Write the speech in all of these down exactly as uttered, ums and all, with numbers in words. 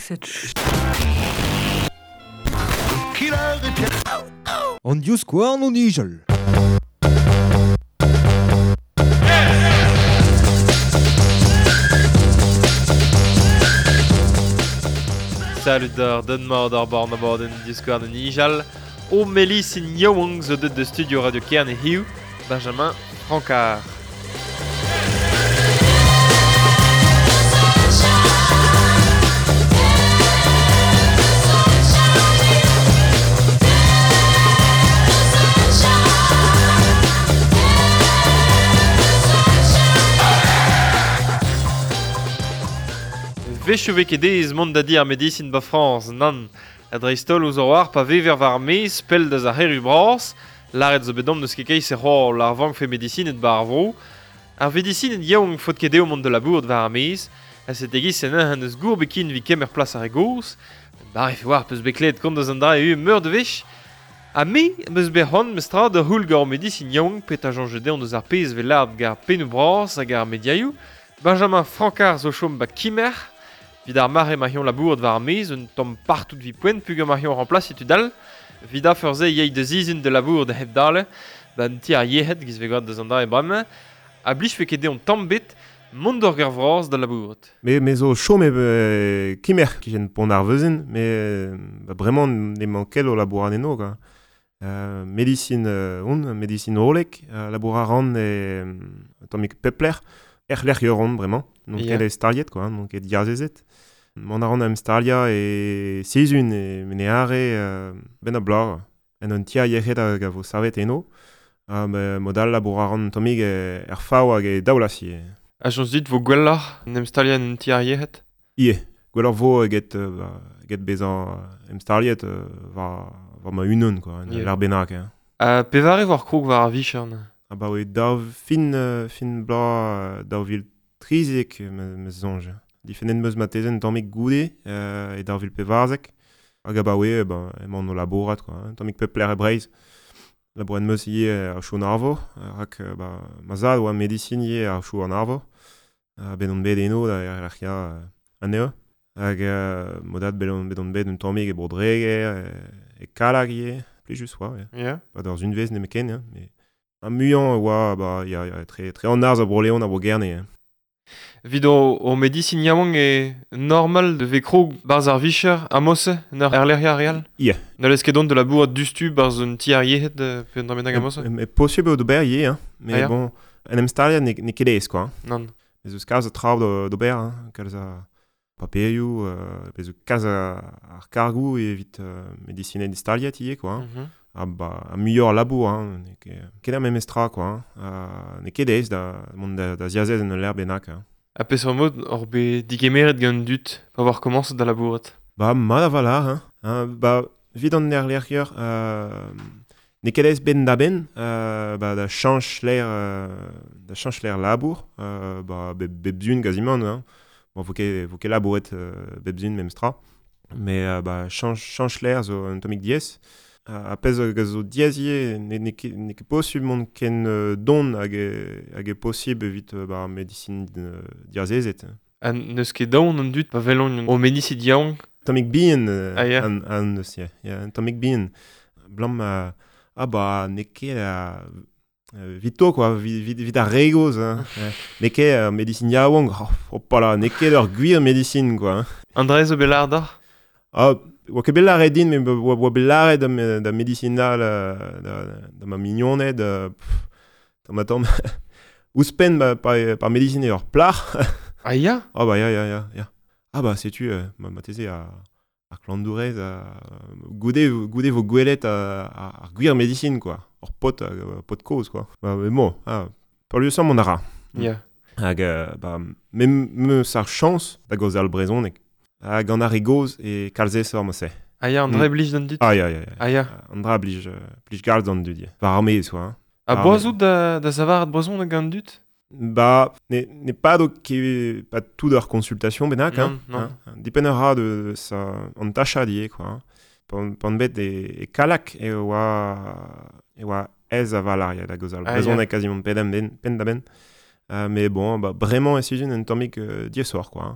cette... On dius quoi non nigel. Salut d'or, donne-moi d'or born aboard in Discord de Nijal. O Mélis in Yawang, the de studio Radio Kern et Hugh, Benjamin Francard. Vechu vekedez mont da dir medicine ba France, nan. Adreistol ouz war pa vever var mez, pel da zaher u bras, laret zo bedom neus kekei se c'hor l'arvang fe medicine et bar vro. Ar medicine et yaoung fot ket eo mont de labour var mez, a set egiz en an eus gour bekin vi kemer plas ar egoz, bar efe war peus beklet kont deus an dra e meur de vech. A me, meus berhon, meus tra de houl gor medicine yaoung pet a jonge deon deus ar pez ve lard gar penou bras hag ar mediaioù, Benjamin Francard zo chom ba kimer, Vida mare mahion labour var mez, un tom partout vi poent, pug mahion remplace et tudal. Vida furze yei de zizin de labour de heb dale, ben ti ar yehet giz vegad de zanda e bram. A blij fe kede on tambet, mont d'or ger vraz de labour. Mais mais au chaud mais euh, kimer qui gêne pon ar vezin, mais euh, bah, vraiment ne manquel au labour aneno quoi. Euh, médecine euh, on médecine olek, euh, labour aran et euh, tomik pepler, er l'air yoron vraiment. Donc yeah. Elle est stariet quoi, hein, donc elle est diazezet. Mon aron am staria et seizun et meneare euh, ben a blar. En un tia yechet hag a vo savet eno. Ah, mais modal labour aron tomig e, er fao hag e daoulasi. A jons dit vo gwellar, nem stalian un tia yechet? Ie, gwellar vo eget, uh, eget bezan uh, em stariet uh, va, va ma unon quoi, yeah. L'ar benak. Hein. A pevare war krog war a vichern? Ah bah oui, dav fin, uh, fin blar, uh, dav vil trizek me zonge. Difenen meus matezen tammik goude euh, et dar vil pevarzek. Hag ba we, ben, emañ no laborat, quoi. Hein. Tammik pepler e breiz. Labouret meus ie ar chou an arvo. Rak, ba, mazad oa medicine ie ar chou an arvo. Uh, ben on bet eno da er ar chia uh, an eo. Hag uh, modat ben on bet un tammik e brodrege e, e kalag ie. Plijus oa, ja. Yeah. Ba dar zun vez ne me ken, ja. Mais an muian oa, ba, ya, ya, tre, tre an arz a broleon a bro gerne, ja. Vido o medicine yaoung e normal de vekro barz ar vicher a mosse nar er lerria real? Ie. Na leske don de la bourre dustu barz un ti ar yehet pe un dramenag a mosse? Mais possible o d'ober ie, hein. Mais ah, ja. Bon, en em stalia ne, ne kedez, quoi. Non. Mais eus kaz a traoù d'ober, hein. Kalz a paperioù, euh, eus kaz a ar kargou evit uh, medicine di stalia tie, quoi. Mm -hmm. Ah, bah, a muior labour, hein. Ne ke, kedem em estra, quoi. Hein. Uh, ne kedez da, mont da, da ziazez en l'er benak, hein. A peseurt mod, or be digemeret gant dut, pa war komaz da labouret. Bah, mat a vala, hein. hein bah, vid an er lerc'her, euh, ne kedez ben da ben, euh, bah, da chanch l'air, euh, da chanch l'air labour, euh, bah, be, bebzun gazimant, hein. Bon, faut ket, faut ket labouret euh, bebzun mem stra. Mais, euh, bah, chanch, chanch l'air zo un tomik diez. Uh, a pez hag zo diazie, ne, ne, ne ket posib mont ken uh, don hag e, hag e posib evit uh, ba medicine uh, diazezet. A neus ket daon an dut pa velon o medicine yaoung? Tomik bien uh, ah, yeah. an, an neus, yeah. yeah, tomik bien. Blam, uh, ah ba, ne ket uh, uh, vito, quoi, vit, vit a regoz, hein. uh, ne ket uh, medicine yaoung, oh, oh pala, ne ket ur gwir medicine, quoi. Hein. André zo belar d'ar? Ah, oa ket bellaret din, mais oa bellaret da, da medicinal, da, da, da ma mignoned, da, da ma tom, ouspen ba, par, par medicine ur plar. Ah ya? Ah bah ya, ya, ya, ya. Ah bah, sais-tu, euh, ma, ma teze a, a klandourez, a goude, goude vo gwelet a, a, a gwir medicine, quoi. Or pot, a, a pot koz, quoi. Bah, mais bon, ah, par lieu sam on ara. Ya. Yeah. Hag, uh, bah, même me sar chance da goz al brezonek. Hag an ar egoz e kalze sor ma se. Ah ya, André mm. blij d'an dut? Ah ya, ya, ya. Ah ya. André blij, blij galz d'an dut, ya. Var armez, quoi. Hein. A boazout da, da savaret brezon gant dut? Bah, ne, ne pas do ki, pas tout d'ar consultation benak, non, hein. Non, hein. Dependera de sa, an tacha die, quoi. Hein. Pan, pan bet e, e kalak e oa, e oa ez a valaria da gozal. Ah, brezon yeah. E quasiment pedem ben, pen da ben. Uh, mais bon, bah, vraiment, c'est une tomique euh, diesor, quoi. Hein.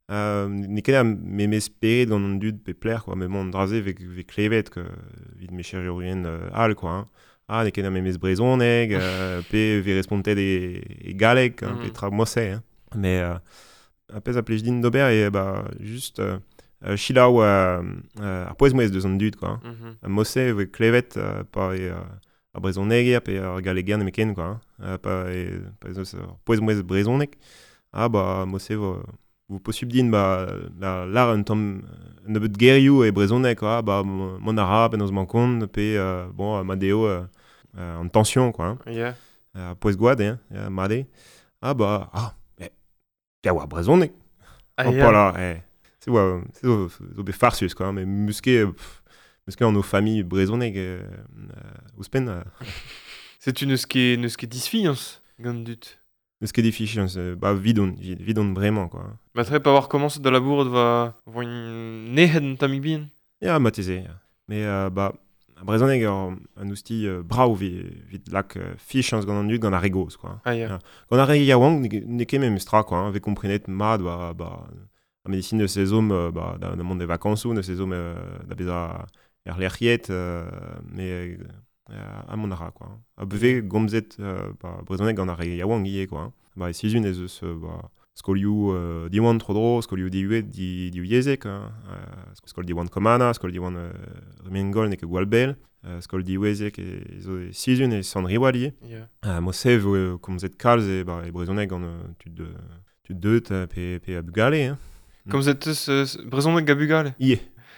Euh, ne ket me mes spered gant an dud pe pler, quoi. Mais bon, draze ve, ve klevet, que vid me chirurgien euh, al, quoi. Hein. Ah, ne ket me mes brezoneg, euh, pe ve respontet e, e galek, hein, mm. pe tra mosse, hein. Mais euh, apes a plej din d'ober, et bah, juste euh, euh, chilaou euh, euh, ar poez mouez deus an dud, quoi. Mm -hmm. Mosse ve klevet euh, pa e... Euh, a brezoneg, pe ar galegern e meken, quoi. Hein. Pa e pa eus ar poez mouez brezoneg. Ah, bah, mosse vo... Vous possible din bah la lar un tom ne bet gerioù e brezoneg, quoi. Bah mon arabe penaos mankon pe euh, bon madeo euh, euh, en tension, quoi. Hein. Yeah. Euh, poez gwad, hein, euh, made. Ah bah ah mais ya wa brezoneg. Ah, oh, yeah. Voilà, eh. C'est ouais, c'est zo zo be farsus, quoi. Mais musqué musqué en nos familles brezoneg euh, euh, ouspen. Euh. C'est une ce qui est une ce qui disfiance gandut. Ce qui est difficile, c'est bah vidon, vidon vraiment, quoi. Bah très pas voir comment c'est de la bourde va voir une nehen tamik bien. Ja, matisé. Ja. Mais euh, bah à brezoneg un ousti euh, brau vi vit lac euh, fichans gant an dud gant a regos, quoi. Ah yeah. Ja. Gant a reg yaouang ne ket même stra, quoi. Avec comprenet mad bah bah a médecine de ces hommes euh, bah dans le monde des vacances ou de ces hommes euh, da beza er lerriet euh, mais euh, a monara, quoi. A beve gomzet euh, bah brezoneg gant a reg yaouang ie, quoi. Bah si une ez eus bah skoliou euh, diwan trodro, skoliou diuet di di yezek, hein. Euh, skol diwan komana, skol diwan euh, remengol ne ke gwalbel, euh, skol diwezek e zo e sizun e san riwali. Yeah. Euh, mo sev euh, komzet kalz e bah e brezoneg gant euh, tud de tud deut euh, pe pe a bugale, hein. Comme zet eus euh, brezoneg a bugale. Ie.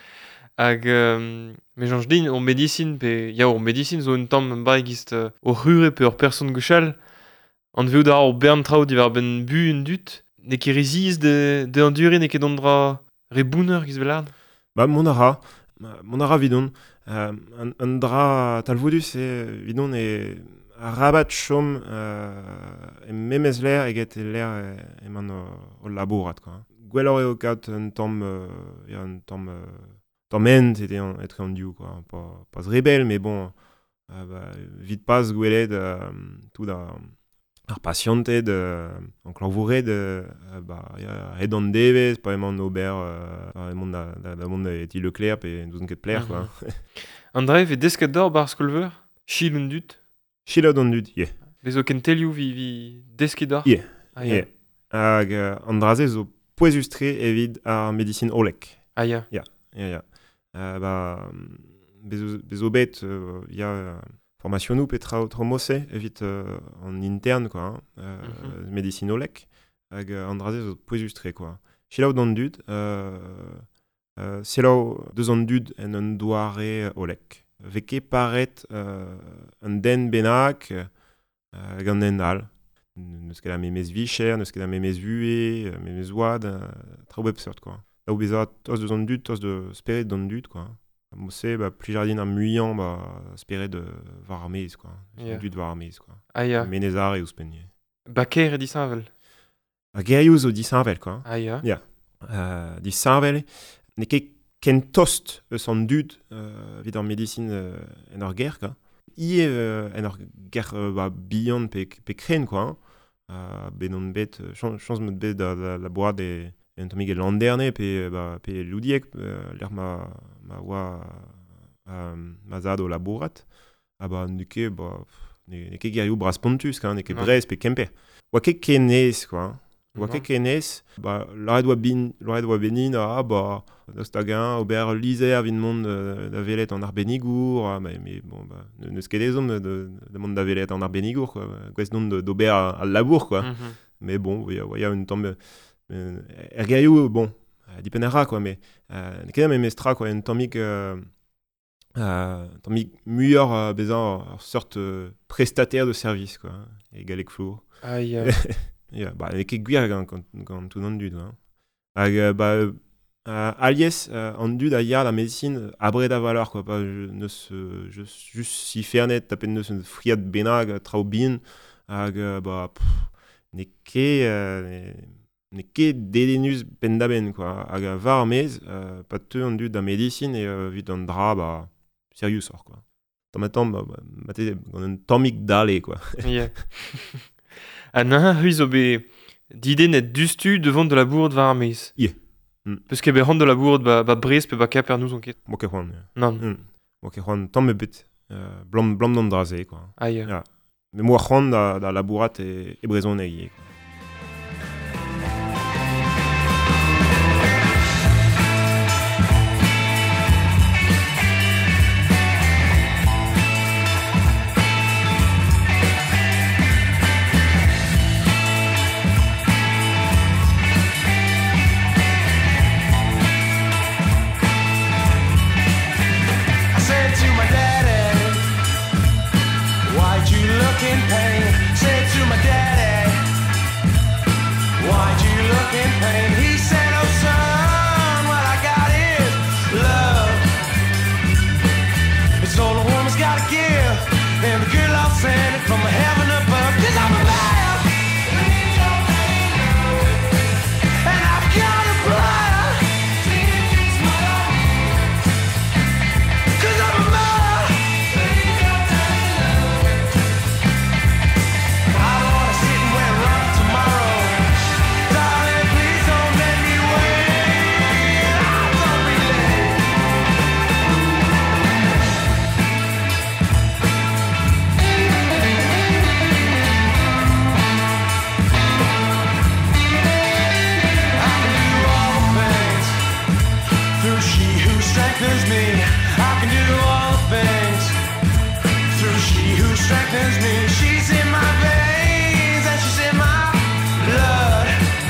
Hag euh, me janj din o medicine pe ya o medicine zo un tamm baigist euh, o rure pe ur person gechal. An veo da o bern traoù divar ben bu un dut, ne ket reziz de, de endure, ne ket dondra rebouner giz velard? Bah, mon ara, mon ara vidon, euh, un, un dra talvodus e vidon e rabat chom euh, e memez l'air eget e l'air e man o, o labourat, quoi. Gwellor eo kat un tamm, euh, ya un tamm, euh, tamm ent ete an, etre an diou, quoi. Pas, pas rebel, mais bon, euh, bah, vite pas gwellet euh, tout da... Ar patiented, euh, an klañvouret, euh, bah, ya red an devez, pa emañ ober, euh, emont da, da, da mont eti Leclerc, pe douzen ket pler, quoi. An dreiv e desket d'or bar skolver? Chil un dut? Chil an dut, ye. Bezo ken telioù vi, vi desket d'or? Ye, ah, ye. Yeah. Hag uh, an draze zo poezustre evit ar medicine olek. Ah, ya. Ya, ya, ya. Uh, bah, bezo, bezo bet, uh, ya... Uh, formation ou petra tro mosse evit euh, en interne, quoi, hein, euh, mm-hmm. Médecine olek hag euh, andraze zo poezustre, quoi. Chilaou d'an dud euh, euh, selaou deus an dud en un doare olek veke paret euh, un den benak euh, gant den al neus ket a memez vicher, neus ket a memez vue, memez oad euh, tra web sort, quoi. Là où bezat tos deus an dud, tos de speret d'an dud, quoi. Mosse, bah, plus jardin am muian, bah, spéret de var armez, quoi. Yeah. Du de var armez, quoi. Ah, ya. Yeah. Menezar e ouspenye. Baker e disavel. A gerioù zo disavel, quoi. Ah, ya. Ya. Uh, disavel, ne ket ken tost eus an dud uh, vid ar medicine uh, en ar ger, quoi. Ie uh, en ar ger uh, bah, bihan pe, pe kren, quoi. Uh, ben on bet, chans met bet da, da la boad e... En tomig e landerne pe ba pe ludiek euh, l'air ma ma wa euh, ma zad o labourat ah bah nuke bah ne ne ke gerioù bras pontus, kan ne ke brez pe kemper wa ke kenes, quoi. Wa ke kenes bah la doit bin la doit benin ah bah nostagin ober lizer vin monde da velet en arbenigour ah, mais mais bon bah ne ske des hommes de de monde da velet en arbenigour, quoi. Quest non d'ober al labour, quoi. Mm-hmm. Mais bon il y a une tombe Euh, er gerioù, bon, euh, dipenera, quoi, mais euh, ne ket même estra, quoi, un tammig euh, euh, tammig muior euh, bezan ar sorte euh, prestataire de service, quoi, e galek flour. Ah, ya. Ya, bah, ne ket gwir gant gant tout an dud, hein. Hag, euh, bah, euh, alies, euh, an dud a ya la médecine abred a valeur, quoi, pas je ne se je juste si fernet tapen neus un friad benag trao bin, hag, euh, bah, pff, ne ket euh, ne ket dedenus pendaben, quoi. Hag a var armez, euh, pat teu an dud da medicine e euh, vit an dra, bah, serious, or, quoi. Tamm bah, bah, mate gant un tammig dale, quoi. Yeah. An a hui zo be dide net dustu devant de la bourde var armez. Yeah. Mm. Peus ket bet c'hant de labouret ba, ba brez pe ba kaper nous on ket. Mo ket c'hoant. Non. Mm. Mo ket c'hoant tamm ebet. Euh, blam, blam d'an draze, quoi. Aïe. Ja. Mais moi c'hoant da, da labourat e, e brezon egi, quoi. In pain, said to my daddy, why'd you look in pain? He said, oh son, what I got is love. It's all a woman's gotta give, and the good Lord sent it from heaven above. Cause I'm a man, and I've got a blood. Cause I'm a man. Strengthens me, I can do all things through she who strengthens me. She's in my veins and she's in my blood.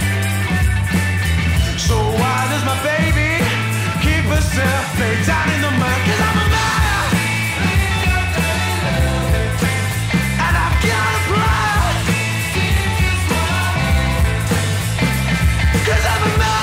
So why does my baby keep herself laid down in the mud? Cause I'm a man, and I've got a blood. Cause I'm a man.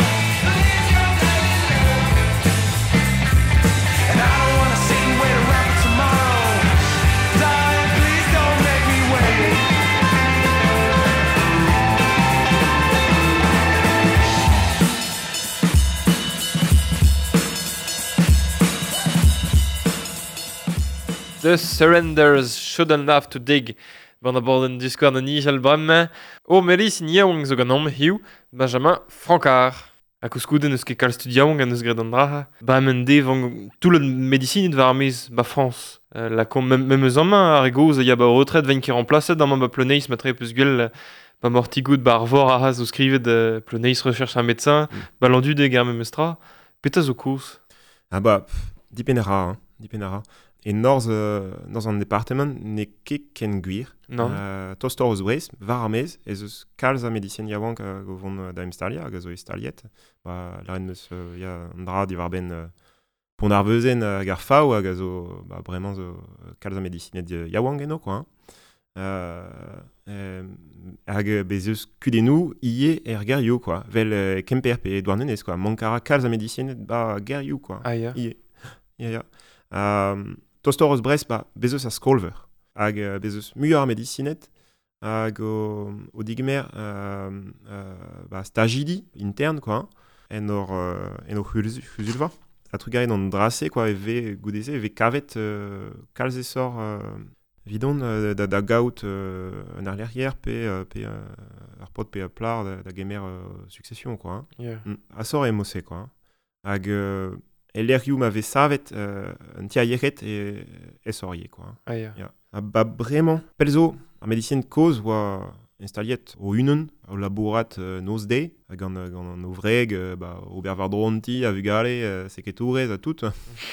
The surrenders shouldn't have to dig. Ban a borden diskouar na nijal bremme. O melis in yaouang zo ganom hiu, Benjamin Francard. A kouskouden eus ket kalstud yaouang an eus gret an draha. Ba men devant tout le médecine var armez ba France. Euh, la kom mem eus an main ar egoz ya ba retraite vain ki remplacet an ba ploneis matre peus gwell ba mortigout ba arvor a zo skrivet de ploneis recherche un médecin. Mm. Ba landu de gar mem estra. Peta zo kous. Ah bah, dipenera, hein, dipenera. Et norz, euh, norz an departement ne ket ken gwir. Non. Euh, tostor eus brez, var armez, ez eus kalz a medicien yaouank a govon da emstalia, hag a zo estaliet. Ba, laren eus euh, ya an dra di war ben euh, pon ar veuzen hag ar faou, hag a zo, ba, bremañ zo kalz a medicinet yaouank eno, quoi. Hein. Euh, euh, hag bez eus kudenou ie er gerioù, quoi. Vel euh, kemper pe douarnenez, quoi. Mankara kalz a medicinet ba gerioù, quoi. Ah, ya. Ie. Ia, ia. Euh, Tostor eus brez, ba, bezeus a skolver. Hag uh, bezeus muioc'h ar medicinet, hag o, o digmer euh, euh, ba, stagidi interne, quoi, en or, euh, en or c'huzulva. A trugaret an drase, quoi, e ve goudeze, e ve kavet euh, kalz esor euh, vidon euh, da, da gaout euh, un ar lerrier pe, euh, pe euh, ar pot pe a plar da, da gemer euh, succession, quoi. Hein. Yeah. Mm. A sor e mosse, quoi. Hein. Hag... Euh, et l'erioù m'avait savet euh, un tia yeret et et sorier, quoi. Ah, ya. Ja. Ah, bah, vraiment, pelzo, en médecine cause, oa installiet au unen, au labourat euh, nos day, gant, gant no vreg, euh, bah, au bervardronti, a vugale, euh, seketourez, a tout.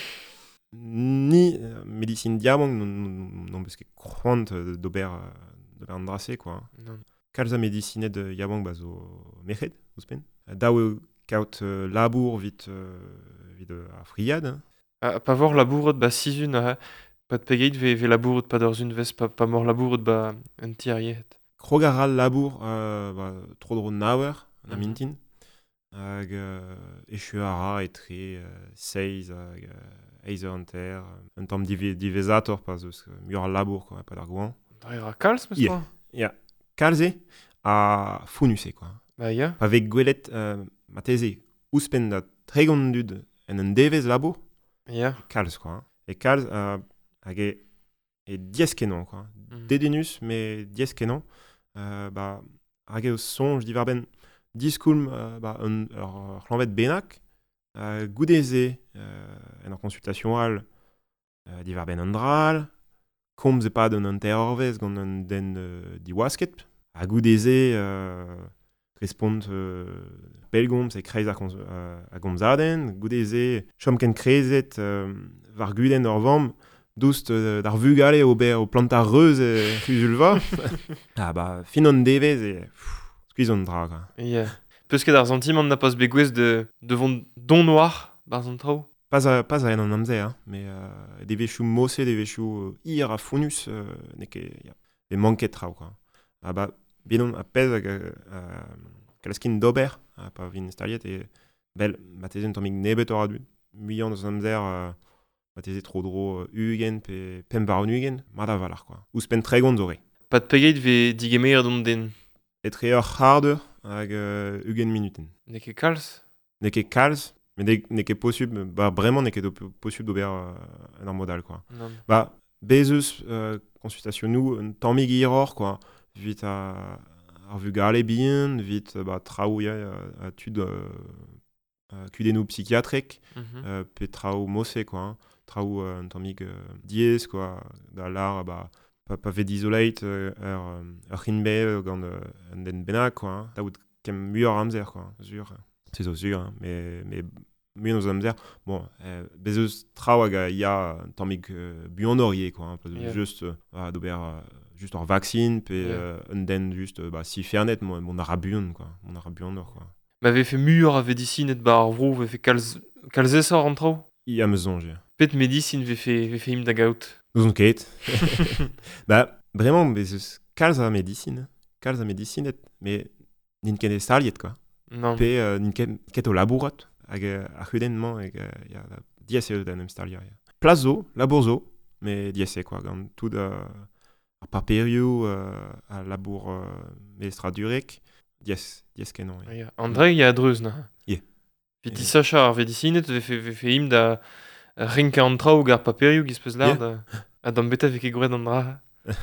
Ni euh, médecine diamant, non, non, non, parce que croant d'ober, d'ober andrasé, quoi. Non. Kalza médecine de yamang, bah, zo mechet, ouspen. Daou kaut euh, labour vite, euh, vite euh, a friad. Hein. Ah, pa vor labouret ba sizun a pa de pegeit ve, ve labouret pa d'orzun vez pa, pa mor labouret ba un tiariet. Krogaral labour euh, bah, tro dro nawer, na Mhm. mintin. Hag euh, echu ara etre euh, seiz hag euh, eiz eur an ter. Un tamm dive, divezator pa zeus euh, muioc'h al labour, quoi, pa d'ar gouan. Dreier a kalz, meus Yeah. Ya, kalze a founuse, quoi. Ba ya. Pa vek gwelet euh, mateze ouspen da tregont dud en un devez labour, Ya. kalz, quoi. Hein. Et kalz euh, hag e, e diez kenan, quoi. Mhm. Dedenus, mais diez kenan. Euh, bah, hag eo sonj divar ben diskoulm uh, bah, un, ur c'hlanvet bennak, uh, goudeze uh, en ur konsultasyon all uh, divar ben an dral, komz e pad un anterorvez gant un den uh, diwasket, a goudeze uh, respont uh, pelgomz e kreiz a, uh, a gomzaden, goudeze chom ken krezet uh, var guden ur vamm, doust uh, d'ar vugale ober o plantar reuz e fuzulva. Ah bah, fin an devez e... Skuiz an dra, quoi. Yeah. Peus ket ar sentiment n'a pas begouez de devant don noir, bar an trao? Pas a, pas a en an amzer, hein, mais uh, devechou mosse, devechou ir a fonus, uh, ne ket, ya, e manket trao, quoi. Ah bah, binon a pez hag a kalaskin d'ober, a pa vin staliet, e bel, batezen tammig nebet ora du, muian eus amzer, uh, bateze tro dro ugen pe pem var un ugen, mat a valar, quoi. Ouz pen tregont zore. Pat pegeit ve digemer don den. Etre ur harder hag uh, ugen minuten. Ne ket kalz? Ne ket kalz, mais ne, ne ket posub, bah vraiment ne ket posub d'ober uh, un ar modal, quoi. Non. Bah, bezeus uh, konsultasyon nou, un tammig iror, quoi. Vit a ar vugale bien, vit bah, traou ya a tud uh, uh, kudennou psychiatrek, Mm-hmm. uh, pe traou mosse, quoi. Hein. Traou uh, un tammig uh, diez, quoi. Da lar, bah, pa, pa vet isolate uh, ur, ur c'hinbe uh, gant uh, an den bennak, quoi. Hein. Da oud kem muior amzer, quoi. Zur. C'est zo sur, hein. mais, mais muion ouz amzer. Bon, euh, bezeus traou hag a ya un tammig uh, buanorier, quoi. Hein. Yeah. Just, uh, d'ober uh, just ur vaccine, pe Yeah. uh, un den just, uh, bah, si fernet, mon, mon ara buan, quoi. Mon ara buanor, quoi. Ma ve fe muur a vedicine et bar vrou ve fe kalz kalzesor an trao? Ya me zonje. Pet medicine ve fe ve fe im da gaout. Nous on ket. Bah, vraiment, bezeus kalz a medicine. Kalz a medicine, mais nin ken e staliet, quoi. Non. Pe uh, nin ket, ket o labourat, hag uh, ar c'hudenman, hag uh, ya dies e den em staliet. Plazo, labour zo, mais dies e, quoi. Gant tout uh, ar paperioù uh, a labour uh, mestra durek, dies, dies kenon. Ah, yeah. Andrei ya dreuz, na? Yeah. Viti sacha ar vedicinet ve fe, ve fe im da rinka an trao gar paperioù giz peus lard. Yeah. A d'an beta ve ket gouret an dra.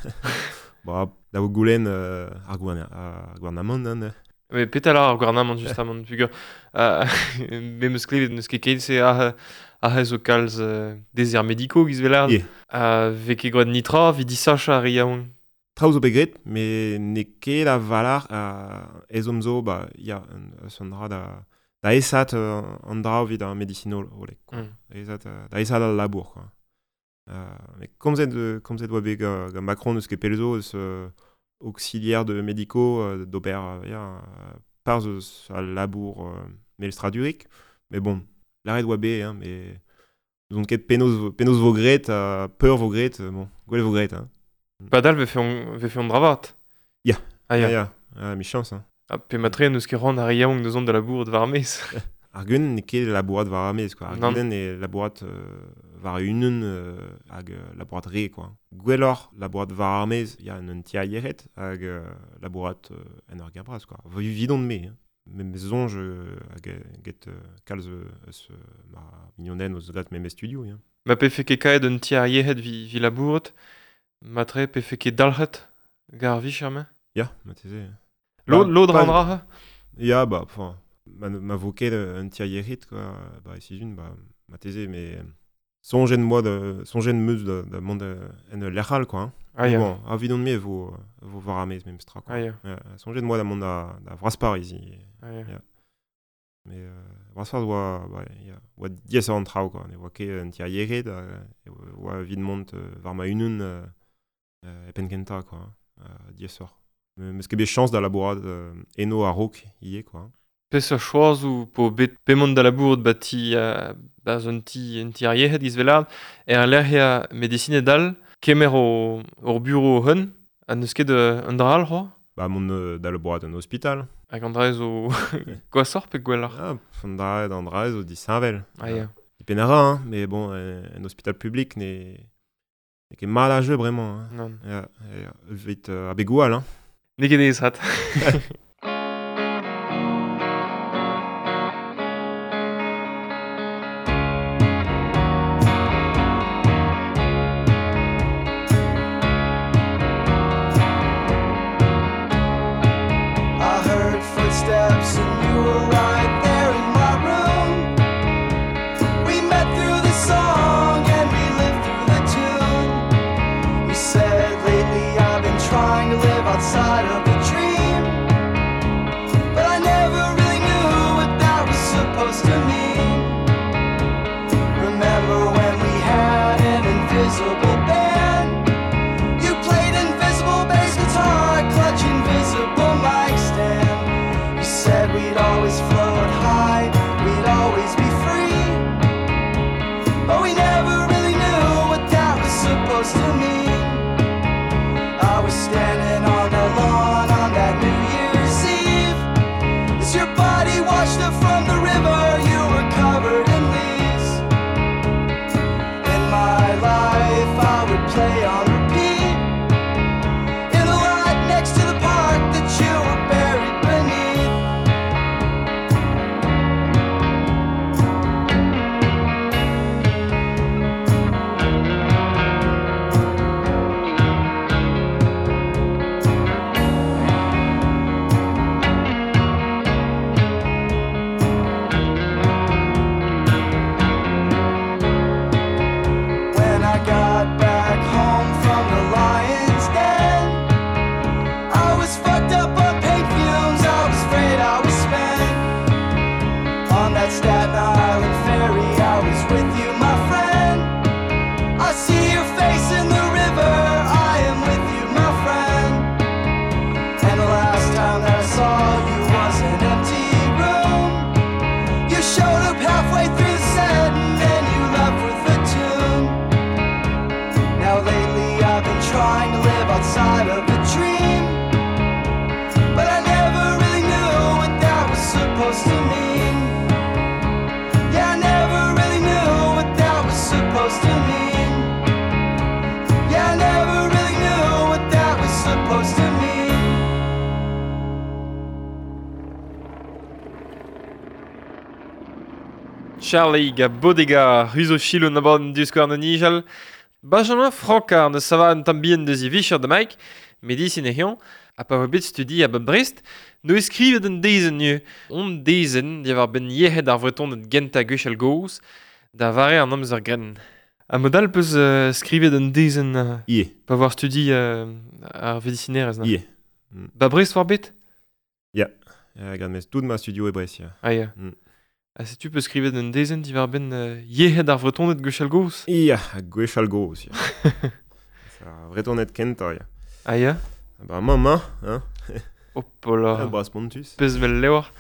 Bah, da o goulen uh, ar gouarn- ar gouarnamant, hein. Me peta la ar gouarnamant justamant pugur. Uh, me meus klevet neus ket ket se a a zo kalz uh, deser mediko giz ve lard. Yeah. A ve ket gouret nitra, vidi sacha ar iaoun. Traoù zo begret, mais ne ket la valar a ezom zo, bah, ya un son dra da, da esat uh, an dra vid ar medicinol olek, quoi. Mm. Da esat, uh, da esat al labour, quoi. Uh, mais komzet, uh, komzet oa bet ga, ga Macron eus ket pelzo eus uh, auxiliaire de médico uh, d'ober uh, ya, uh, par eus al labour uh, melstra durik, mais bon, l'arret oa bet, hein, mais nous on ket penaos, penaos vo gret, uh, peur vo gret, uh, bon, gwell vo gret, hein. Badal ve fe on, ve fe on dravat. Ya. Ah ya. Ya, ya, ah, mi chance, hein. Ah, pe matre neus ket ran ar iaoun deus on da labour de varmez. Ar gun ne ket labourat var amez, quoi. Ar Non. gun e labourat euh, var unen euh, hag euh, labourat re, quoi. Gwellor labourat var amez, ya un tia yeret, hag euh, labourat euh, en ur gabraz, quoi. Vi vidon me, hein. Mem zonj euh, hag euh, get euh, kalz euh, eus euh, ma mignonen eus gat mem studio, hein. Ma pe fe ket kaet un ti ar yehet vi, vi labouret. Matre pe fe ket dalchet gar vi charme. Ya, ma teze. Lo, Bah, lo pas- dra Ya, bah, enfin, ma, ma voket un tia yeret, quoi. Bah, si une, bah, ma teze, mais euh, sonjen moi de, sonjen meus de, de monde euh, en l'erral, quoi, hein. Ah ya. Bon, a vidon me vo, vo var amez mem stra, quoi. Ah ya. Ja, sonjet moi da mont da, da vraspar izi. Ah ya. Mais euh, vraspar oa, bah, ya, oa dies an trao, quoi. Ne oa ket un tia yeret, da, e oa vid mont euh, var ma unun euh, euh, e pen kenta, quoi. Euh, dies or. Me- Meus ket bet chance da labourat euh, eno a rok ie, quoi. Pe sa choaz ou po bet pemont da labour bati uh, baz un ti, un ti ar yehet giz velard. E ar lerhia medicine dal kemer o, ur bureau hun. A neus ket uh, un dral ho. Bah, mont euh, da labourat un hospital. Hag an dra zo gwasor pe gwelar. Ah, fon da an dra zo di Saint-Vel. Ah ya. Di penara, hein, mais bon, un, un hospital public ne, ne ket mal a jeu, vraiment, hein. Non. Ja, ja, vit uh, a begoual, hein. Ne ket ez hat. I heard footsteps steps and you were right there in my room. We met through the song and we lived through the tune. You said lately I've been trying to live outside of a dream, but I never really knew what that was supposed to mean. Remember when we had an invisible band? You played invisible bass guitar, clutch invisible mic stand. You said we'd always float high, we'd always be free, but we never really knew what that was supposed to mean. I was standing on the lawn on that New Year's Eve, as your body washed up from the river, you were covered in leaves. In my life I would play on repeat, in the lot next to the park that you were buried beneath. When I got back home from the Lion's Den, I was fucked up on paint fumes, I was afraid I was spent. On that Staten Island ferry, I was with you, my friend. I see your face in the river, I am with you, my friend. And the last time that I saw you was an empty room. You showed up halfway through the set and then you left with the tune. Now lately I've been trying to live outside of a dream, but I never really knew what that was supposed to mean. Yeah, I never really knew what that was supposed to mean. Yeah, I never really knew what that was supposed to mean. Charlie ga bodega ruzo chilo na bon du square no nijal. Benjamin Franca ne sava un tambien de zi vicher de Mike, medicine e hion, a pa bit studi a Bob Brest, no eskrivet un dezen nu. On dezen, di avar ben yehet ar vreton et genta guchel gouz, da vare an amzer gren. A modal peus uh, skrivet un dezen uh, Ie, pa war studi uh, ar medicinerez na. ie. Ba Brest war bet? Uh, gant mes tout ma studio e Brescia. Ah ya. Mm. A se tu peus skrivet un dezen di var ben uh, yehet ar vreton et guchel gouz? Ia, a gwechal goz, ya. Sa vretonet kenta, ya. Ah ya? Ba, mama, hein, Opola. a bras pontus. Pez mel lewar.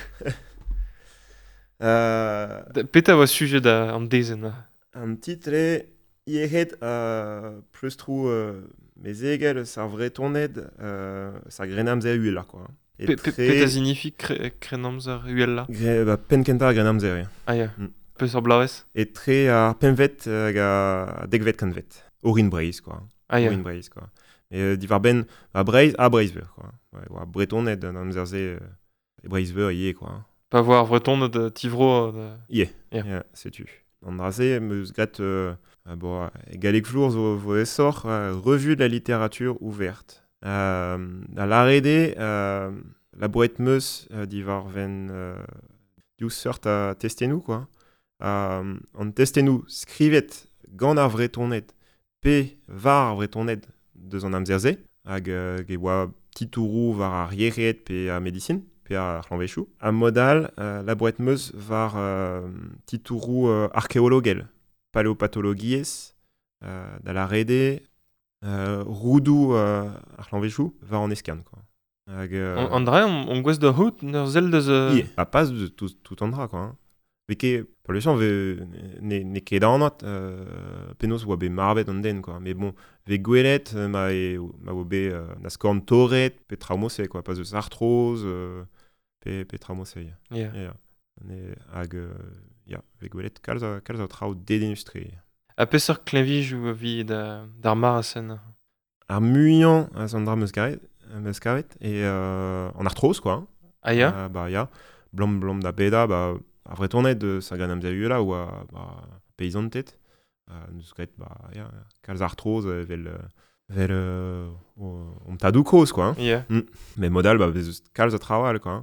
Uh, Da- Peta va sujet da an dezen. uh. An titre, iehet uh, plus trou uh, mes egel sa vretonet uh, sa grenamzer uela, quoi. Et Pe- pe- très- Peta signifie cre- krenamzer uel la. Gre- ba, pen kenta a grenamzer, ya. Ah ya. Mm. Peus ar blaves. Et tre ar penvet hag a degvet kanvet. Orin breiz, quoi. Ah ya. Orin breiz, quoi. Et euh, divar ben a breiz, a breizveur, quoi. Ouais, ouais, bretonet an amzerze euh, e breizveur ie, quoi. Pa voir vreton de tivro. De... Ie, Ja. ja, setu. An draze, meus gret, euh, euh, bon, galek flour zo vo essor, euh, revue de la littérature ouverte. Euh, a l'arrede, euh, la boîte meus euh, divar ven euh, diou sort a testenou, quoi. Euh, an testenou skrivet gant ar vretonet pe var ar vretonet deus an amzerze, hag euh, ge oa titourou var ar yeret pe a medicine, pe ar c'hlanvechou. A modal, euh, la boîte meus var euh, titourou euh, archéologel, paléopathologies, euh, da la rede, euh, roudou euh, ar c'hlanvechou var an eskan, quoi. Hag, euh, An an dra, on, on gwez da hout n'ur zel deus... Uh... Ie, a pas de tout, tout an dra, quoi. Hein. Veke, pour le champ, ve, ne, ne ket anot, euh, penos oa be marbet an den, quoi. Mais bon, ve gwelet, euh, ma, e, ma oa be euh, na skorn torret, pe traumose, quoi. Pas eus arthrose, euh, pe, pe traumose, ya. Yeah. Ya, ya. Ne, hag, euh, ya, ve gwelet, kalz a, kalz a trao dedenustre. A peseurt klenvij ou vi da, d'ar mar a sen. Ar muian, a san dra meus karet, meus karet, et euh, en arthrose, quoi. Hein. Ah ya? Euh, bah, ya, blom blom da beda, bah, a vretonet de sa gant amzer uela ou a bah, paysantet. Uh, Neus gret, bah, ya, kalz arthrose euh, vel, euh, vel euh, o- om tadou koz, quoi. Hein. Yeah. Mais modal, bah, bez kalz a trawal, quoi. Hein.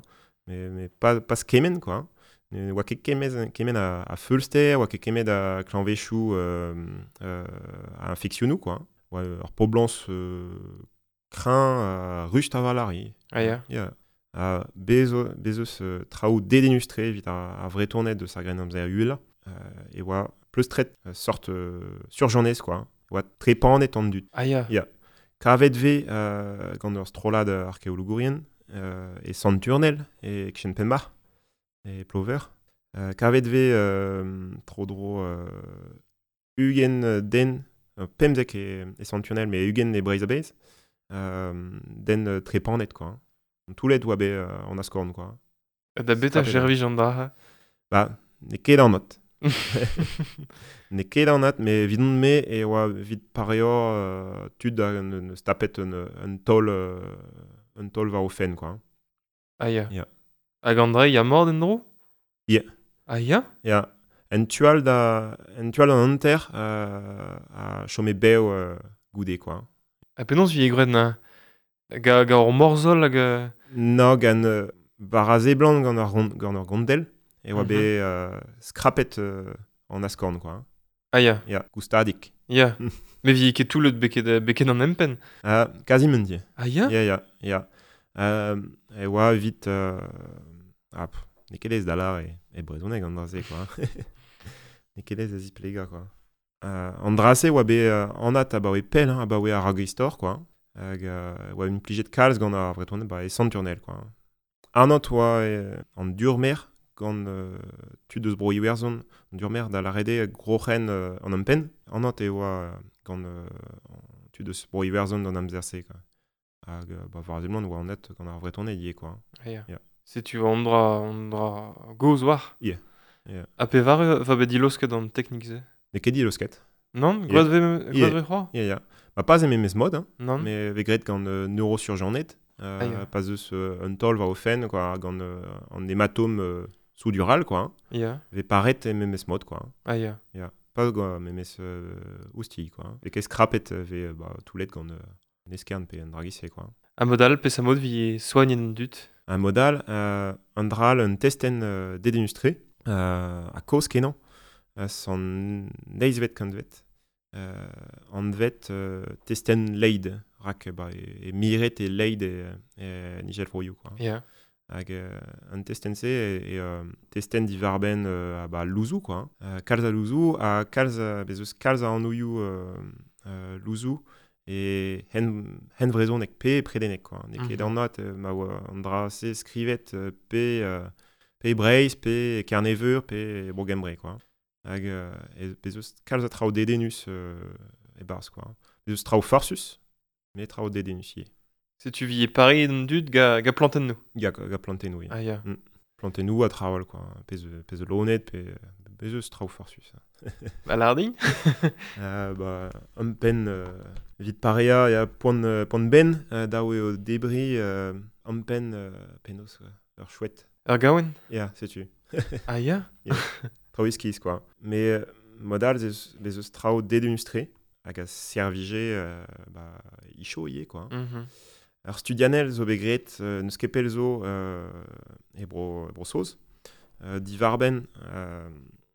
mais, mais pas, pas kemen, quoi. Ne oa ket kemen, kemen a, a feulster, oa ket kemen a klanvechou euh, euh, a infectionnou, quoi. Oa ur poblans euh, crin a rust a valari. Ah ya. Yeah. A bezo, bezos euh, traoù dédenustre vit a, a vretournet de sa gren amzer huil, euh, et oa pleustret euh, sorte euh, surjournès, quoi. Oa trepanet an dut. Ah ya. Yeah. Kavet ve euh, gant ur strolad archeologourien, euh, et santurnel, et kchen penmar, et plover. Euh, kavet ve euh, tro dro euh, ugen den, euh, pemzek et, et santurnel, mais ugen et breizabez, euh, den euh, trepanet, quoi. Toulet oa be euh, en askorn, quoi. Da bet a gervij an da. Bah, ne ket an not. Ne ket an not, mais vidon me e oa vid pareor euh, tud a ne stapet un, un tol euh, un tol va o fen, quoi. Ah ya. Ya. Hag an dre, ya mord en dro? Ya. Ah ya? Ya. En tual da en tual an anter euh, a chome beo euh, goude, quoi. Ha penons vi e gred na ga, ga ur morzol hag... euh, No, gant euh, baraze blanc gant ur gon- gant ur gondel, e oa Mhm. be euh, skrapet euh, an askorn, quoi. Ah ya. Ya, goustadik. Ya. Me vi ket toulet beket, beket an empen. Ah, quasiment dit. Ah ya? Ya, ya, ya. Euh, e oa vit... Euh, ah, pff, ne kelez da lar e, e brezoneg an draze, quoi. Ne kelez a ziplega, quoi. Euh, an draze oa be euh, anat a baoe pel, hein, a baoe a ragristor, quoi. Hag euh, oa un plijet kalz gant a vretournet ba e santurnel, quoi. Anat oa e, an durmer gant euh, tu deus bro iwerzon, an durmer da la rede grochen euh, an empen. Anat e oa gant euh, tu deus bro iwerzon an amzerse, quoi. Hag, euh, ba varzemont oa an net gant a vretournet ie, quoi. Ah ya. Ya. Se tu an dra, an dra goz war. Ya. Ya. Ha pe var va bet dilosket an teknik ze. Ne ket di eusket. Non? Ya. Gwad ve, Ya. gwad ve c'hoar? Ya, ya. Ba pas eme mes mod, hein, Non? mais ve gret gant euh, neurosurjournet. Euh, Ah, ya. pas eus euh, un tol va o fen, quoi, gant euh, an hématome euh, sous-dural, quoi. Ya. Ve paret eme mes mod, quoi. Ah ya. Ya. Pas gant memes euh, ousti, quoi. Ve ket skrapet euh, ve euh, bah, toulet gant euh, neskern pe an dragisse, quoi. A modal pe sa mod vi soignen dut. Un modal, euh, un dral, un testen euh, dédenustré, euh, a cause kenan, euh, son neizvet kantvet. Euh, an vet euh, testen leid, rak ba, e, e miret e leid e, e nigel vroioù, quoi. Ya. Hag euh, un testen se e, e euh, testen di varben euh, a ba louzou, quoi. Euh, kalz a louzou, a kalz a, bezeus kalz a anouioù euh, euh, louzou, e hen, hen vrezon ek pe predenek, quoi. Ne ket Mhm. an not, euh, ma oa an dra se skrivet euh, pe, euh, pe breiz, pe kerneveur, pe brogembre, quoi. Hag euh, e bezeus kalz a trao dedenus euh, e barz, quoi. Bezeus trao farsus, me trao dedenus ie. Se tu vi e pari en dut ga, ga planten nou. Ya, ga plantenou, ie. Ah ya. Plantenou a traoul, quoi. Pez, pez lonet, pe bezeus trao farsus. Ba larding? Euh, bah, un pen euh, vite parea, il y a point euh, point ben euh, da o débris euh, un pen euh, penos quoi. Alors chouette. Ar gaouen? Yeah, c'est tu. Ah ya? Trao iskis, quoi. Mais euh, modal des eus trao dédenustré hag a servige euh, bah icho ie, quoi. Mhm. Alors studianel zo begret euh, neus ket pel zo euh, e bro bro soz. Euh, di varben euh,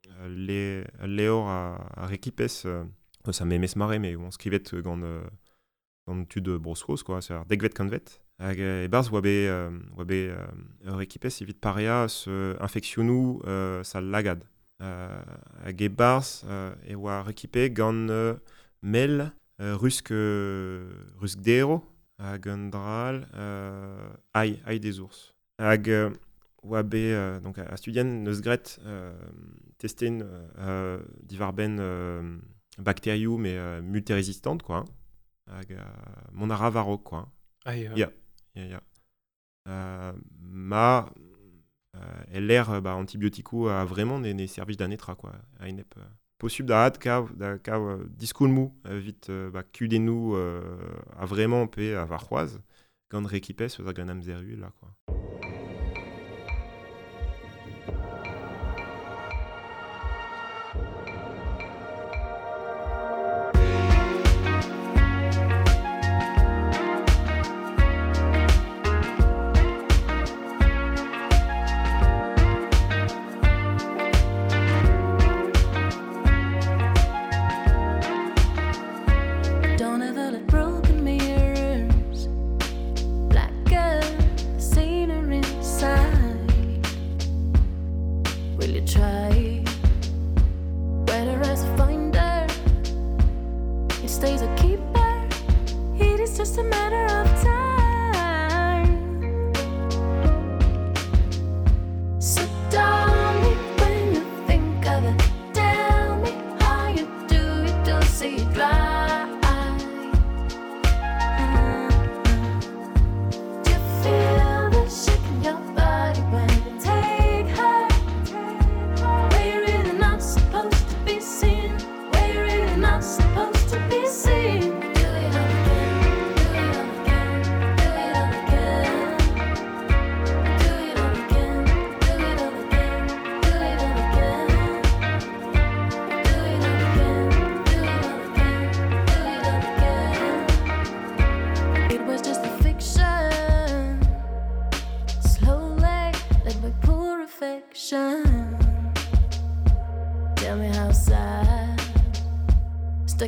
le leor a, a rekipes euh, ça m'aimait marrer, mais on skrivet gant euh, gant tud brosros, quoi, c'est-à-dire degvet kanvet. Hag e barz oa be euh, oa be euh, ur ekipes evit parea se infectionnou euh, sa lagad. Euh, hag e barz euh, e oa rekipe gant euh, mel euh, rusk euh, rusk dero hag un dral euh, ai ai des ours. Hag euh, oa be euh, donc a studien neus gret euh, testen euh, divarben euh, bactériou mais euh, multirésistante, quoi. Hag euh, mon a ravaro, quoi. Ah ya. Ya. Ya, ya. Euh, ma euh, el l'air bah, antibiotico a vraiment ne, ne servij da netra, quoi. A inep euh, possible da had kav da kav euh, diskoulmou euh, vit euh, bah, kudenou euh, a vraiment pe a var c'hoaz gant rekipes eus a gant amzerhu là, quoi.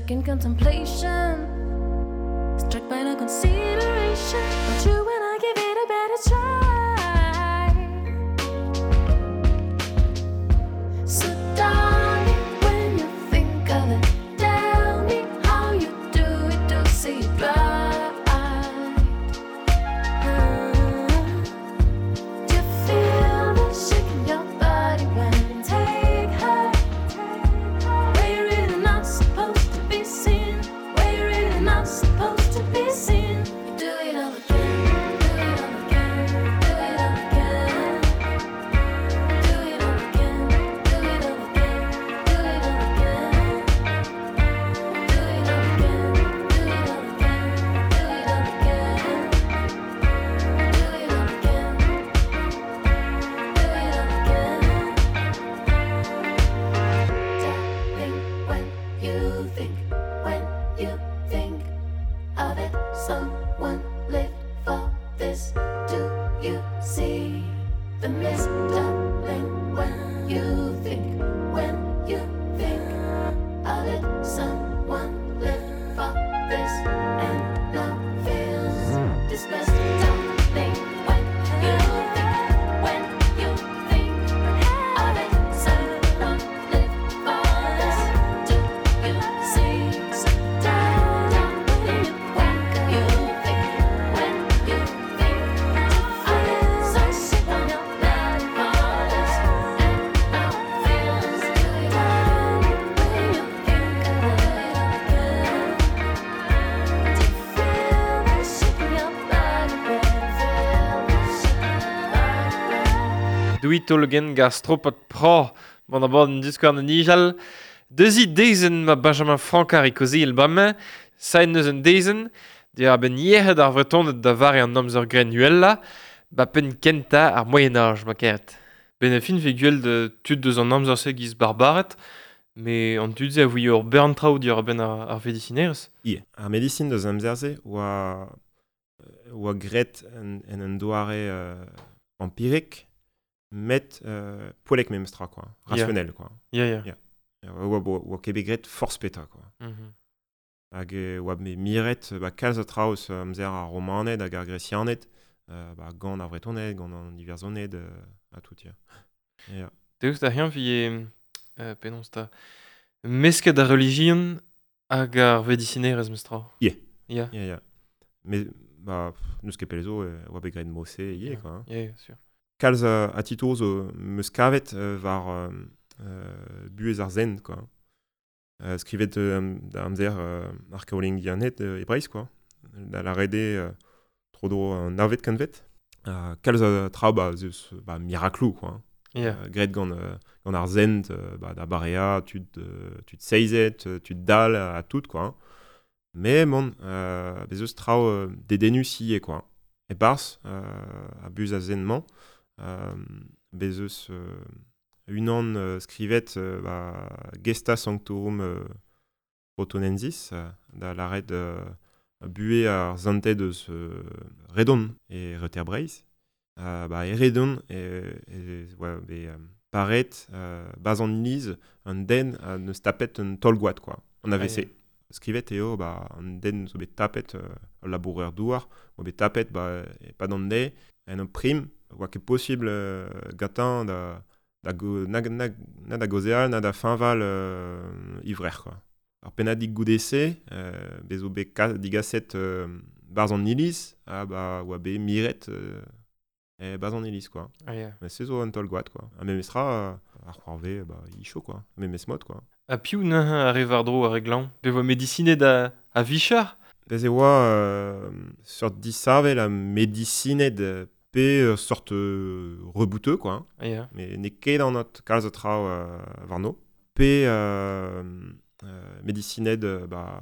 stuck in contemplation, struck by no consideration. Don't you when I give it a better try? So darling, when you think of it, tell me how you do it to see it right. Uh, do you feel me shaking your body when you take her? Where you're really not supposed to be seen, where you're really not supposed to be seen. You do it all again, do it all again, do it all again. Do it all again, do it all again, do it all again. Do it all again, do it all again, do it all again. Do it all again, do it all again. Darling, when you think, when you think of it, someone lived for this. Do you see the mist? Darling, when you think, when you think of it, someone lived for this and now feels dismissed. Darling, when you think, when you think of it, someone lived for this. Do you see? Darling, when you think, when you think of it, someone lived for this and now feels. Darling, when you think of it again, do you feel the shake in your body? Feel the shake in your body. Duit olgen gastropot pro, bon d'abord un discours de Nigel. Deuxi dezen ma Benjamin Francard ikozi el bremme, sain neus un dezen, di ar ben yehed ar vretonnet da vare an amzer grenuella, ba pen kenta ar Moyen-Âge, ma kert. Ben a fin veguel de tud deus an amzer se giz barbaret, me an tudze a vui ur berntrao di ar ben ar, ar vedicinerez. Ie, ar medicine deus amzerze oa, oa gret en, en un doare euh, empirique, met euh, poelek memstra, quoi. Rationnel, quoi. Ya, ya. Ya. Oa, oa, oa kebe gret force peta, quoi. Mhm. Hag e oa me miret, ba kalz a traoz euh, amzer ar romanet hag ar grecianet, euh, ba gant ar vretonet, gant an diversonet, euh, a tout, ya. Ya. Deus da rien vie euh, penons da mesket da religion hag ar vedicinerez mestra. Ie. Ya. Ya, ya. Me, ba, neus ket pelzo, euh, oa be gret mose, ie, Ya. quoi. Hein. Ya, ya, sûr. Kalz a, a titoz o meus kavet euh, var euh, euh, buez ar zen, quoi. Euh, skrivet euh, da amzer euh, ar kaolingianet euh, ebreiz, quoi. Da la rede euh, tro-dro an navet kanvet. Euh, kalz a tra ba, zeus, ba miraklou, quoi. Ya. Euh, gret gant, euh, gant ar zent, euh, ba, da barea, tud, euh, tud seizet, euh, tud dal, a tout, quoi. Mais, mon, euh, bezeus trao euh, dedenus ie, quoi. E bars, euh, a buz a zenman, euh, bezeus euh, unan euh, skrivet euh, ba, gesta sanctorum euh, protonensis, euh, da la red euh, bue ar zantet deus euh, redon e reterbreiz. Euh, ba, e redon e, e, ouais, be, euh, paret euh, baz an iliz un den a neus tapet un tolgoat, quoi. On A V C. Ah, yeah. Skrivet eo, ba, an den zo bet tapet euh, al laboureur douar, oa bet tapet, ba, e pa d'an de, en un prim, oa ket possible euh, gatan da, da go, na, na, na da gozeal, na da finval euh, ivrer, quoi. Ar penadig goudese, euh, bezo be ka, digaset euh, barz an iliz, ah, ba, oa be miret euh, e barz an iliz, quoi. Ah, ya. Mais c'est zo an tolgoat, quoi. A memestra, euh, ar c'hoarve, ba, icho, quoi. A memes mod, quoi. A piou nahin a revardro a reglan. Be vo medicinet a, a vichar. Bez e oa euh, sur disarvel a medicinet pe euh, sorte euh, rebouteux, quoi. Ah, ya. Mais ne ket an not kalz a trao euh, varno. Pe euh, euh, medicinet euh, ba,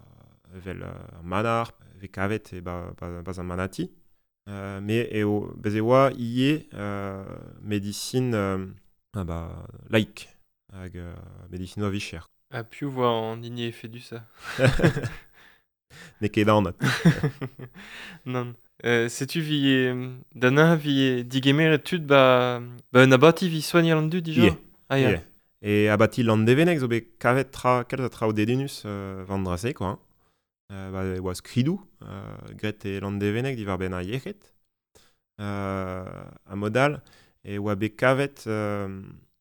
vel euh, manar, ve kavet e ba, ba, baz an manati. Euh, mais e o, bez e oa ie euh, medicine euh, ah ba, laïque. Hag euh, medicine oa vicher. A piou vo an igne efe du ça. Ne ket an not. Non. Euh, Setu vi dana vi digemer etud ba ba un abati vi soigner an du dija. Ie. Ah, ya. Ie. E abati landevenek zo bet kavet tra, kalz a tra o dedinus euh, vandrase, quoi. Euh, ba, e oa skridou, euh, gret e landevenek di war ben a yechet, euh, a modal, e oa bet kavet euh,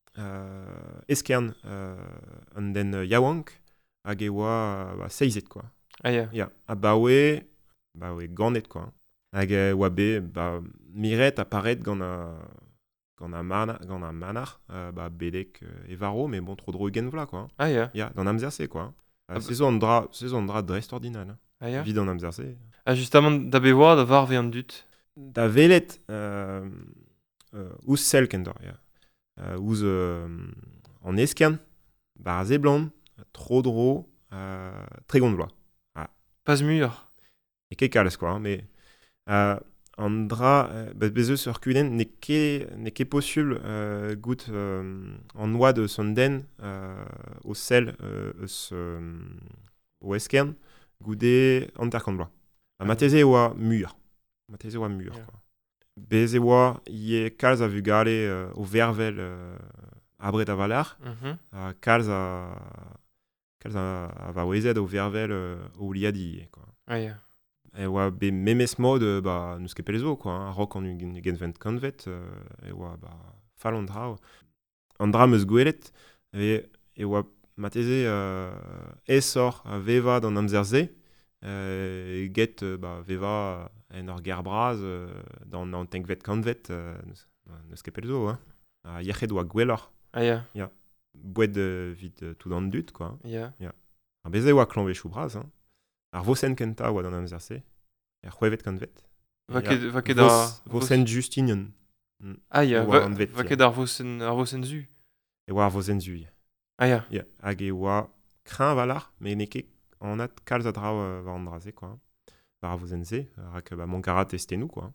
euh, eskern euh, an den euh, yaouank, hag e oa ba, seizet, quoi. Ah ya. Ya, a ba oe, ba oe ganet, quoi. Hag e oa bet, ba, miret a paret gant a... gant a, mana, gant a manar, euh, bah, bedek euh, e varo, mais bon, trop drôle gen vla, quoi. Ah ya. Ya, d'an amzerse, quoi. Euh, Ah, c'est zo an dra, c'est zo an dra drest ordinal. Hein. Ah ya. Vid an amzerse. Ah, justement, da bevoa da var ve an dut. Da velet, euh, euh, ouz sel kendor, ya. Euh, ouz euh, an eskan, bar a zeblan, trop dro, euh, tregont vla. Pas mur. E ket kalz, quoi. Hein, mais... Euh, an dra, euh, bez eus ur kudenn, ne ket, ne ket possible euh, gout euh, an oa de son den euh, o sel euh, eus euh, o eskern goude an terkant bloa. A mateze oa mur. Mateze oa mur. Yeah. Quoi. Bez e oa, ie kalz a vugale euh, o vervel euh, abret a valar, Mhm. a kalz a... kalz a, a va oezet o vervel euh, o liadi, quoi. Ah ya. E oa be memes mod, euh, bah, nous ket pelzo, quoi. Hein. Rock an ugen genvent kanvet, euh, e oa, bah, fall an dra. An dra meus gwelet, e, e oa mateze euh, esor a veva d'an amzerze, euh, e get, euh, bah, veva en ur gerbraz, euh, d'an an tenkvet kanvet, euh, nous, nous ket pelzo, hein. A yechet oa gwellor, Ah ya. boued euh, vid euh, tout an dut, quoi. Ya. Ar beze oa klanvechou braz, hein. Ar vosen kenta oa d'an amzerse, er c'hwevet kanvet. Va Ya, ket va ket ar Vos, vosen Justinian. Ah ya. e oa Va an vet, va ya. ket ar vosen ar vosen zu. E oa ar vosen zu. Ya. Ah ya. Ya. Hag e oa kreñv valar, me ne ket an at kalz a dra euh, va an draze, quoi. Var ar vosen ze, rak ba monkarat estenou, quoi.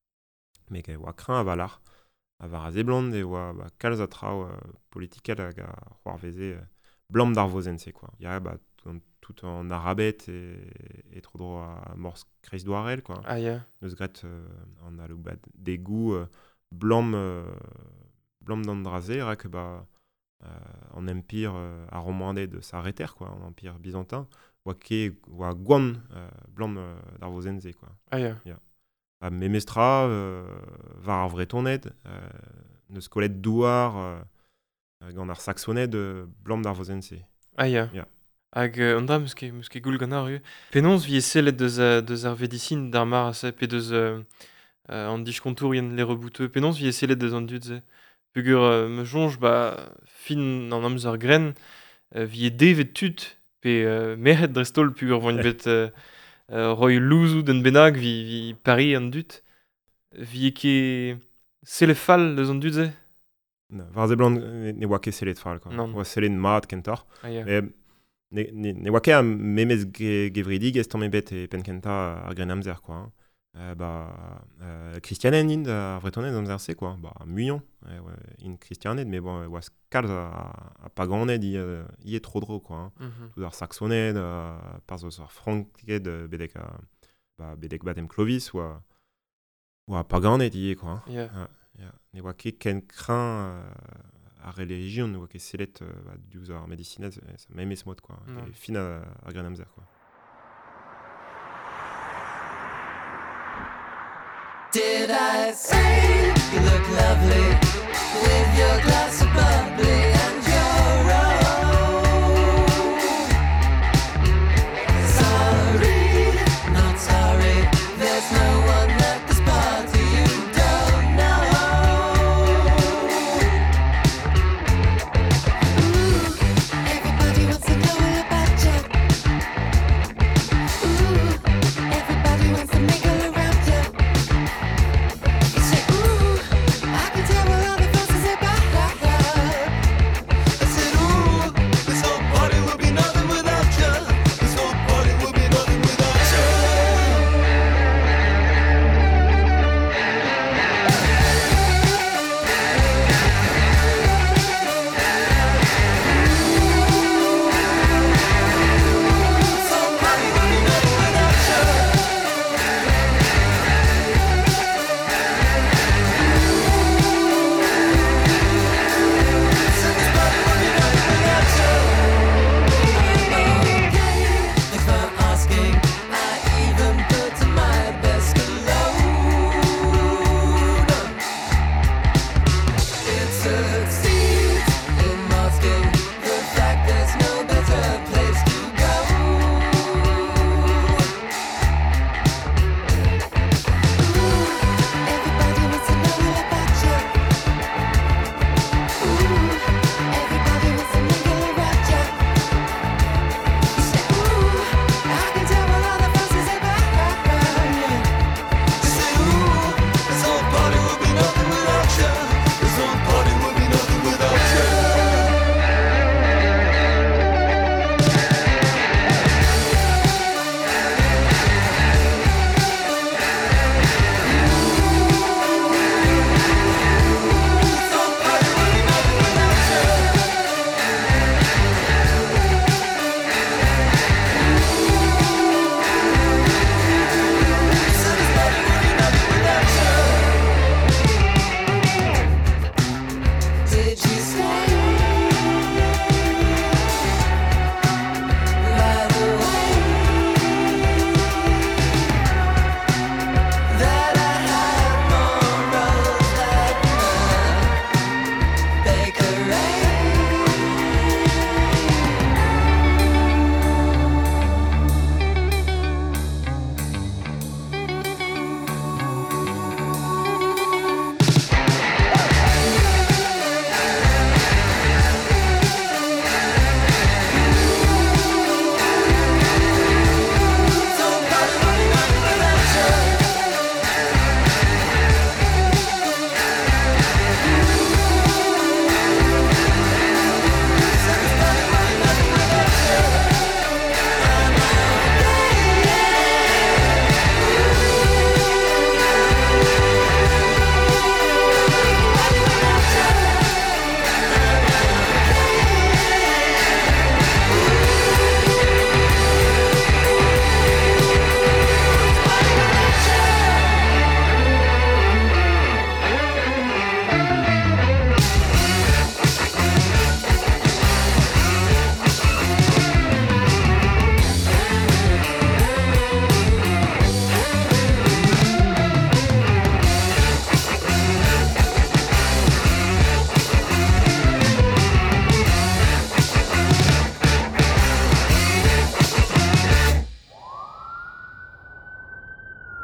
Me e oa kreñv valar, a var a zeblant, e oa ba, kalz a tra euh, politikel hag a c'hoar veze euh, blam d'ar vosen se, quoi. Ya, ba, tout, tout en arabet e, e tro dro a morse kreiz doarel, quoi. Ah ya. Neus gret euh, an alou bat des goûts euh, blam euh, blam d'an draze, rak ba euh, en empire euh, a romandet de s'arrêter, quoi, en empire byzantin, oa ke oa gwan euh, blam euh, d'ar vozenze, quoi. Ah ya. A memestra euh, var ar vretoned, euh, neus kolet douar euh, gant ar saxoned euh, blam d'ar vozenze. Ah ya. Ya. Hag euh, an dra meus ket meus ket goul gant ar eo. Penons vie sellet deus a deus ar vedicine d'ar mar a se pe deus euh, euh, an dij kontour yen le rebouteux. Penons vie sellet deus an dut ze. Pugur euh, me jonge ba fin an amz ar gren euh, vie devet tut pe euh, merret drestol pugur voin bet euh, euh, roi louzou den benag vi vi Paris an dut. Vie ket sellet fall deus an dut ze. Na, var zeblant ne, ne oa ket sellet fall, quoi. Non. Oa sellet mat kentor. Ah ya. Mais ne, ne, ne oa ket a memez ge, gevridig ez tamm ebet e penkenta ar gren amzer, quoi. Hein. Euh, bah, euh, Christianen int ar vretoned amzerse, quoi. Bah, muion, euh, ouais, in Christianet, mais bon, oa kalz a, a pa ganed i, euh, i e tro dro, quoi. Hein. Mhm. Tout ar saxoned, euh, par zo ar franket euh, bedek a, bah, bedek batem Clovis, oa, oa pa ganed i e, quoi. Hein. Ya. Ya. Ne oa ket ken kreñ euh, ar religion, ne oa ket sellet euh, bah, diouz ar medicinez, euh, ça memez mod, quoi. Non. E fin a, ar gren amzer, quoi. Did I say you look lovely with your glass of bubbly and your robe? Sorry, not sorry. There's no one at this party you don't know. Ooh, everybody wants to know about you. Ooh, everybody wants to mingle around you.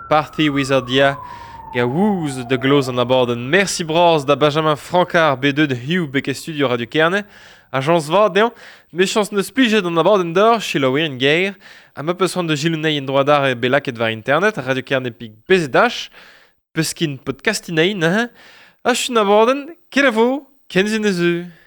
Party Wizardia ga wouz de gloz an aborden. Merci bros da Benjamin Francard B deux de Hugh Beke Studio Radio Kerne. Agence va deon, me chans neus plijet an aborden d'or, chilowe en geir. A ma peus de gilounei en droadar e belaket var internet, Radio Kerne pig bezedash, peuskin podcastinaï, hein? A chun aborden, kelavo, kenzin eus